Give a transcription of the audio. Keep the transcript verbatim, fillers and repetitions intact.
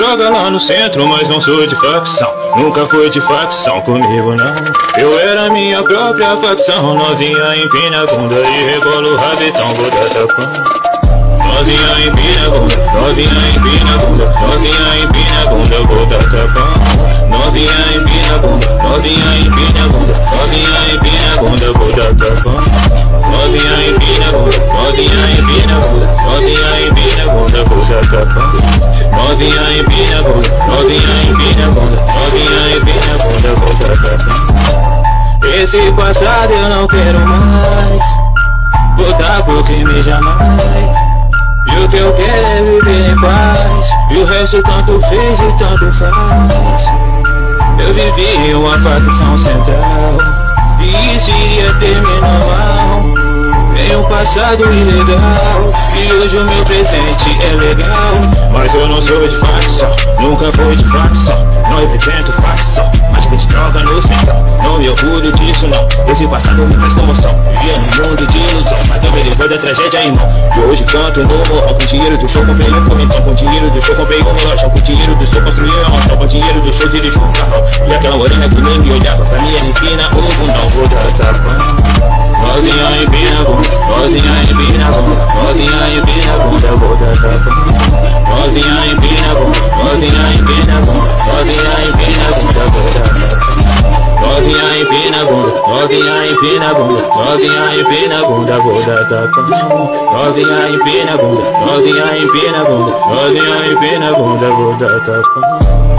joga lá no centro, mas não sou de facção. Nunca foi de facção comigo não. Eu era minha própria facção. Novinha empina a bunda e rebola o rabetão, vou dar tapão. Novinha empina a bunda, novinha empina a bunda, novinha empina a bunda, vou dar tapão. Novinha empina a bunda, novinha empina a bunda, novinha empina a bunda, vou dar tapão. Novinha empina a bunda, novinha empina a bunda, novinha empina a bunda, vou dar tapão. Novinha empina a bunda, novinha empina a bunda, novinha empina a bunda, vou dar tapão. Esse passado eu não quero mais, botar boca em mim jamais. E o que eu quero é viver em paz, e o resto tanto fez e tanto faz. Eu vivi uma facção central, e isso iria terminar mal. Em um passado ilegal, e hoje o meu presente é legal. Mas eu não sou de facção, nunca fui de facção. Não represento facção, mas que te troca no centro. Não me orgulho disso não, esse passado me faz comoção. Vivia num mundo de ilusão, mas também depois da tragédia, irmão. E hoje canto no morro, com dinheiro do show comprei um correntão. Com dinheiro do show comprei um relógio. Com dinheiro do show construí uma mansão. Com dinheiro do show dirigi um carrão. E aquela morena que nem me olhava, pra mim era empina o bundão, vou dar tapão. Novinha empina a bunda, novinha empina a bunda, novinha empina a bunda, vou dar tapão. Novinha empina a bunda, novinha empina a bunda, novinha empina a bunda, vou dar tapão. Novinha empina a bunda, novinha empina a bunda, novinha empina a bunda, vou dar tapão. Novinha empina a bunda, novinha empina a bunda, novinha empina a bunda, vou dar tapão.